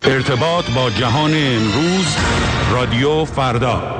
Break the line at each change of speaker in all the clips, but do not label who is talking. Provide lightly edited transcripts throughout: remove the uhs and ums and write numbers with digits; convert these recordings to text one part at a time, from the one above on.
ارتباط با جهان امروز، رادیو فردا.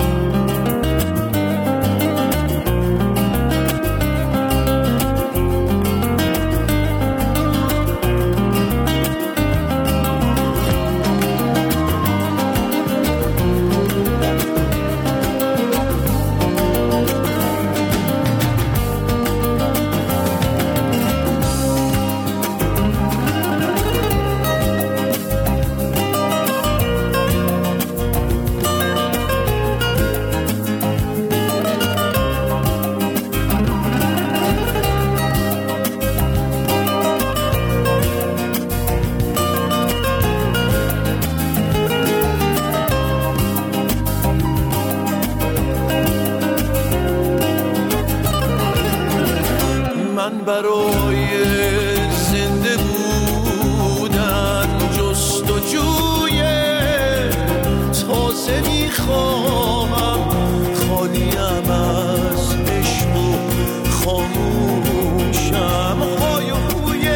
برای زنده بودن جستجوی تازه میخواهم، خالیم از عشق و خاموشم، های و هوی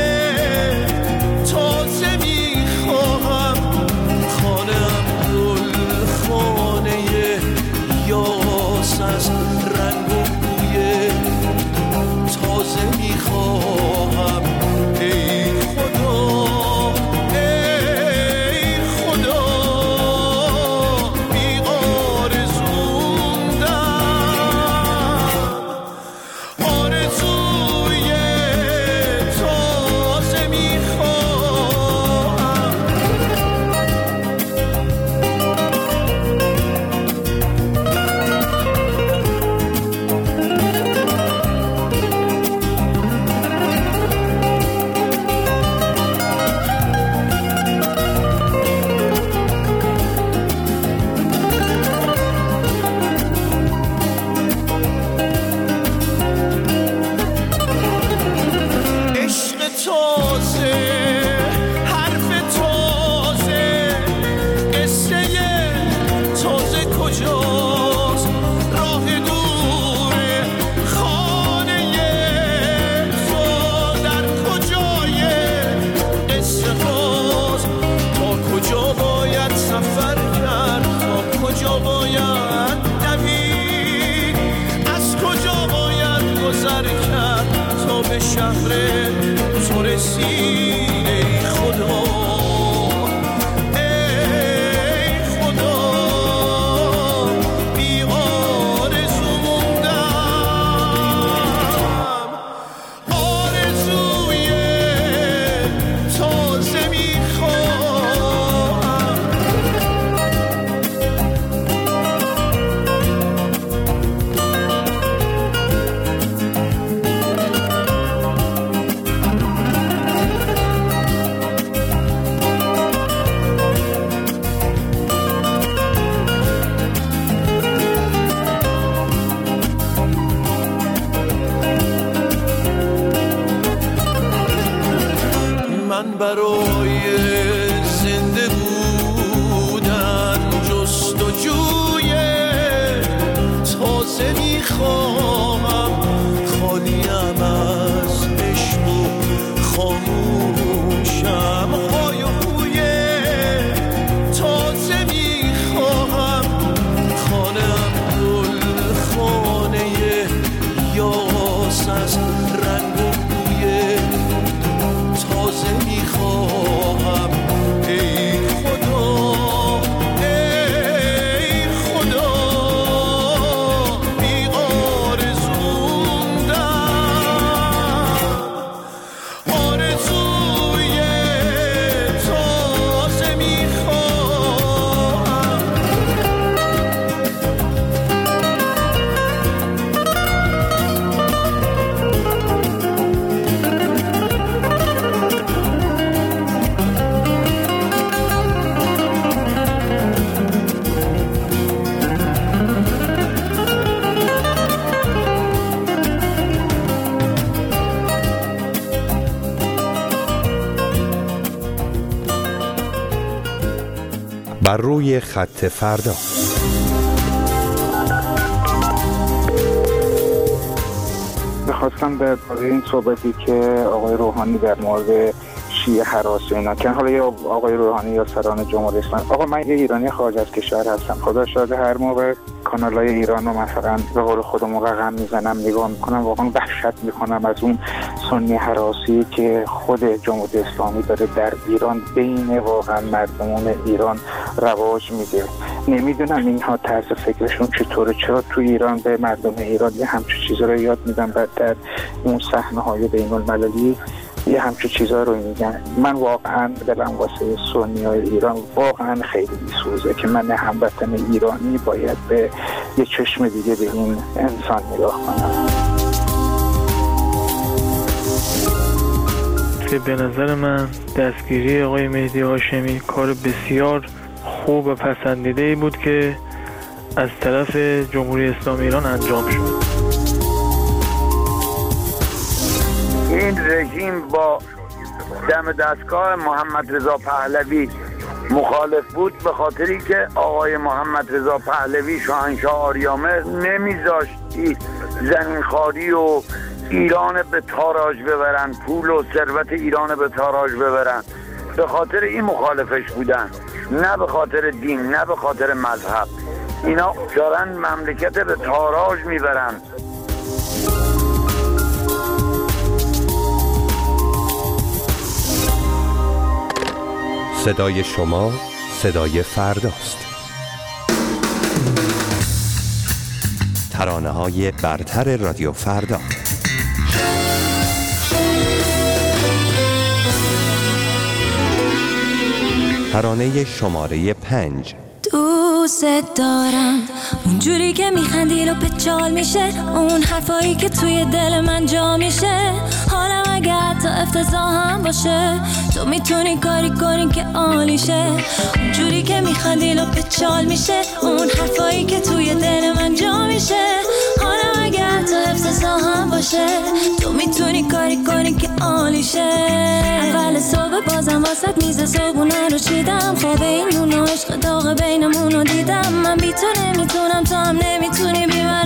تازه میخواهم، خانم گل خانه یاس از رنگ و بوی تازه میخواهم. ای خدا ای خدا بی آرزوندم، آرزوی تازه میخواهم. شهر تو رسید. ای خدا ای خدا بی آرزو موندم، آرزوی تازه میخواهم. من برای زنده بودن جستجوی تازه میخواهم، خالیم از عشق و خاموشم، های و هوی تازه میخواهم، خانم گل خانه یاس از رنگ و بوی تازه میخواهم. ای خدا ای خدا بی آرزوندم، آرزوی تازه میخواهم.
بر روی خط فردا.
میخواستم در باره این صحبتی که آقای روحانی در مورد چیه هراس و اینا که حالا یا آقای روحانی یا سران جمهوری اسلامی. آقا من یه ایرانی خارج از کشور هستم، خدا شاهد هر موقع کانال‌های ایران رو مثلا به قول خودمون رقم میزنم نگاه میکنم، واقعا وحشت میکنم از اون سنی هراسی که خود جمهوری اسلامی داره در ایران بین واقعا مردمان ایران رواج میده. نمیدونم اینها طرز فکرشون چطوره، چرا تو ایران به مردم ایران یه همچین چیزا رو یاد میدن، بعد در اون صحنه‌های بین‌المللی یه همچین چیزا رو میگن. من واقعا دلم واسه سنیای ایران واقعا خیلی میسوزه که من هموطن ایرانی باید به یه چشم دیگه به این انسان نگاه کنم.
که به نظر من دستگیری آقای مهدی هاشمی کار بسیار خوب و پسندیده‌ای بود که از طرف جمهوری اسلامی ایران انجام شد.
این رژیم با دم دستگاه محمد رضا پهلوی مخالف بود به خاطری که آقای محمد رضا پهلوی شاهنشاه آریامه نمیذاشتی زمینخواری و ایران به تاراج ببرن، پول و ثروت ایران به تاراج ببرن. به خاطر این مخالفش بودن، نه به خاطر دین، نه به خاطر مذهب. اینا دارن مملکت به تاراج میبرن.
صدای شما صدای فرداست. ترانه‌های برتر رادیو فردا. ترانه شماره 5.
دوست دارم اونجوری که میخندی رو به چال میشه، اون حرفایی که توی دل من جا میشه. حالا اگه حتی افتضاح هم باشه تو میتونی کاری کنی که عالیشه. اونجوری که میخندی رو به چال میشه، اون حرفایی که توی دل من جا میشه. حالا اگه حتی افتضاح هم باشه تو میتونی کاری کنی که عالیشه. اول صبح بازم واسط میز صبحونه رو چیدم، خواب این نون و عشق داغ بینمون رو دیدم. من بی تو نمیتونم، تو هم نمیتونی بی من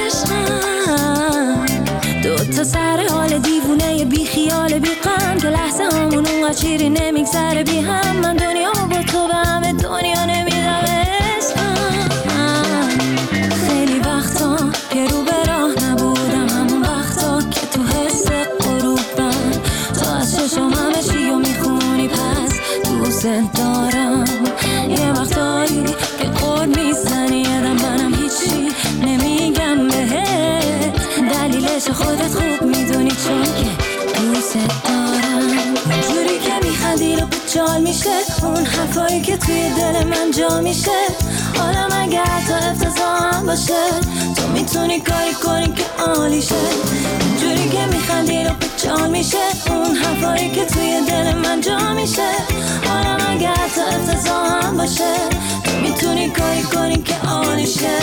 عشقم. دوتا سر حال دیوونه بی خیال بی غم که لحظه همون اونقدر چیری نمیگذره بی هم. من دنیامو با تو به همه دنیا نمیدم عشقم. خیلی وقتا که رو به راه نبودم، همون وقتا که تو حس غروبم تو از چشم همه چی رو میخونی، پس دوست دارم. یه وقتایی که قول میزنی یادم منم هیچی نمیگم بهت، دلیلش خودت خوب میدونی چون که دوست دارم. اونجوری که میخندی رو به چال میشه، اون حرفایی که توی دل من جا میشه. حالا مگه حتی افتضاح هم باشه تو میتونی کاری کنی که عالیشه. اونجوری که میخندی رو به چال میشه، اون حرفایی که توی دل من جا میشه. حالا مگه حتی افتضاح هم باشه تو میتونی کاری کنی که عالیشه.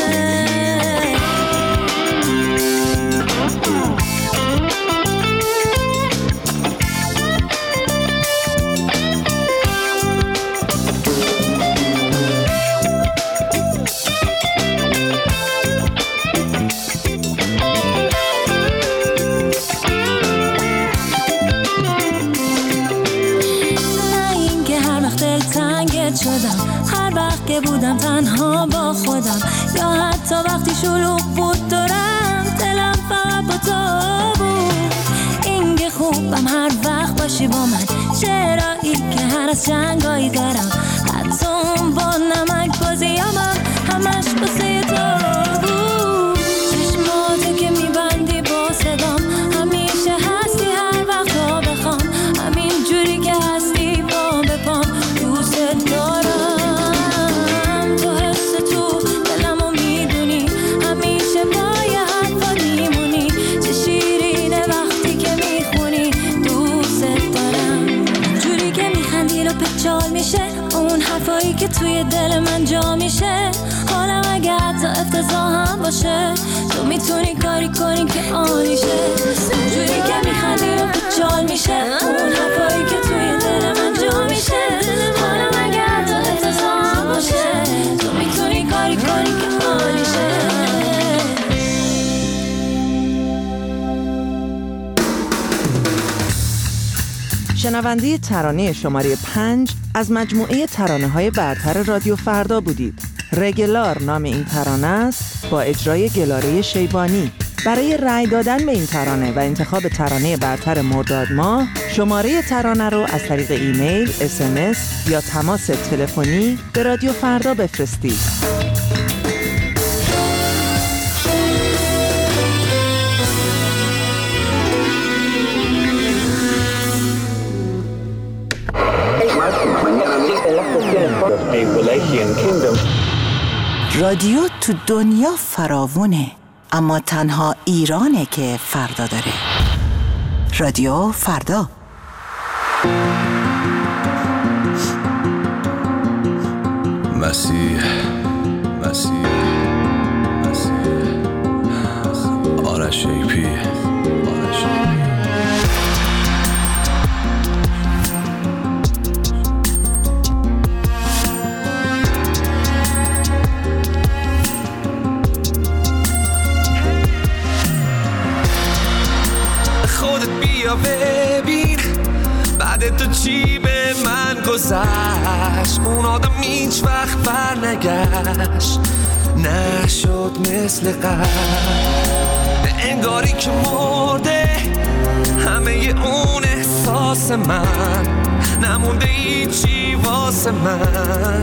هر وقت که بودم تنها با خودم، یا حتی وقتی شلوغ بود دورم، دلم فقط با تو بود. این که خوبم هر وقت باشی با من، چرایی که هر از جنگایی دارم، حتی اون با نمک بازیامم همش بسه تو بود. چشماتو که میبندی با صدام، همیشه هستی هر وقت تا بخوام، همین جوری که هستی با بپام. دوست دارم تو حس تو دلمو میدونی، همیشه پای حرفا میمونی، چه شیرینه وقتی که میخونی. دوست دارم جوری که میخندی رو به چال میشه، اون حرفایی که توی دل من جا میشه. حالا اگه حتی افتضاح هم باشه تو میتونی کاری کنی که عالیشه. جوری که میخندی رو به چال میشه، اون حرفایی که توی دل من جا میشه. حالا اگه حتی افتضاح هم باشه تو میتونی کاری کنی که عالیشه.
شنونده ترانه شماره 5 از مجموعه ترانه‌های برتر رادیو فردا بودید. رگلار نام این ترانه است با اجرای گلاره شیبانی. برای رأی دادن به این ترانه و انتخاب ترانه برتر مرداد ماه، شماره ترانه رو از طریق ایمیل، SMS یا تماس تلفنی به رادیو فردا بفرستید.
رادیو تو دنیا فراوونه، اما تنها ایرانه که فردا داره. رادیو فردا.
مسیح آرش ایپی.
ببین بعد تو چی به من گذشت، اون آدم هیچ وقت بر نگشت، نشد مثل قبل، انگاری که مرده همه اون احساس من، نمونده هیچی واسه من.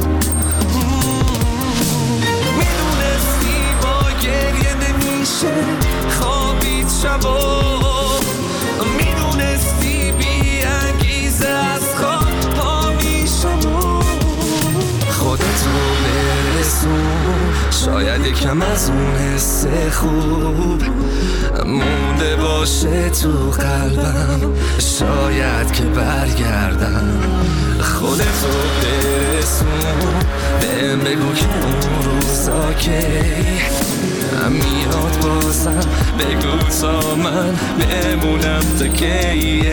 میدونستی با گریه نمیشه خوابید شبا، میدونستی بی انگیزه از خواب پا میشم، خودت رو برسون، شاید یکم از اون حس خوب مونده باشه تو قلبم، شاید که برگردم. خودت رو برسون، بهم بگو که اون روزا که میاد بازم، بگو تا من بمونم تا کی.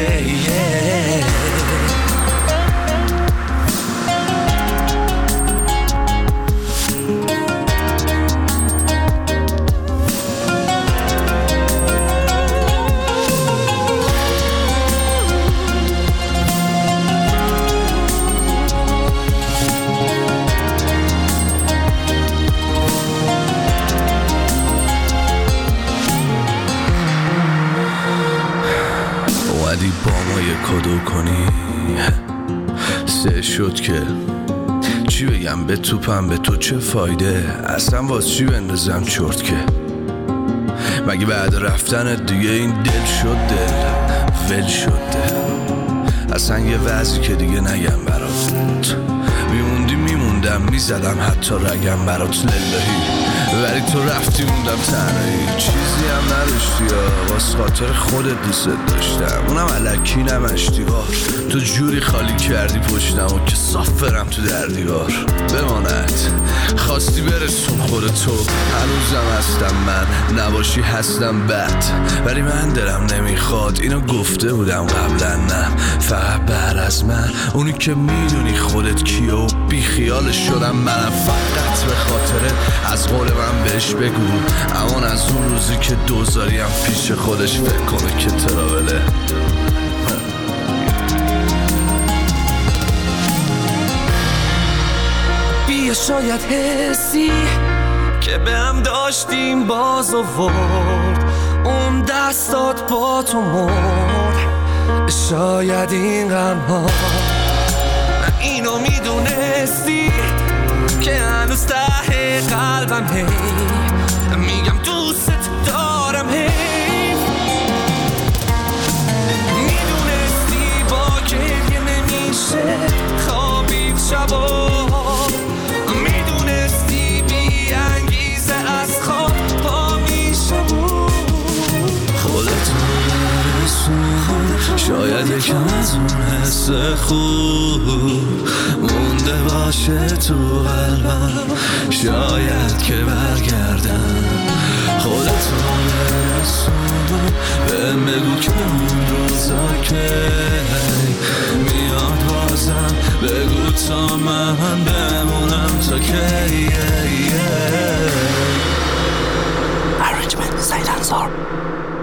با ما یه کدو کنی سه شد که چی بگم به توپم، به تو چه فایده، اصلا واس چی بندازم چرت که مگه بعد رفتن دیگه این دل شد دل ول شد دل، اصلا یه وضعی که دیگه نگم برات، میموندم میزدم حتی رگم برات للهی، ولی تو رفتی موندم تنهایی، چیزی هم نداشتی یا واسه خاطر خودت دوست داشتم، اونم الکی نمشتی بار، تو جوری خالی کردی پشتم و که صاف برم تو در دیوار. بماند خواستی برسون خودتو، هنوزم هستم من، نباشی هستم بد، ولی من دلم نمیخواد، اینو گفته بودم قبلا، نه فقط بعد از من، اونی که میدونی خودت کیه و بی خیالش شدم منم، فقط به خاطرت از قول من بهش بگو، امان از اون روزی که دوزاریم پیش خودش فکر کنه که تراوله.
بیا شاید حسی که به هم داشتیم باز آورد، اون دستات با تو مرد، شاید این غم‌ها اینو میدونستی که هنوز ته قلبم هی میگم دوست دارم، هی میدونستی با گریه نمیشه خوابید شبا، میدونستی بی انگیزه از خواب پا میشم، خودت رو برسون، شاید یکم از اون حس خوب مونده باشه تو قلبم، شاید که برگردم. خودت رو برسون، بهم بگو که اون روزا که میاد بازم، بگو تا من بمونم تا کی.
Arrangement Said Ansar.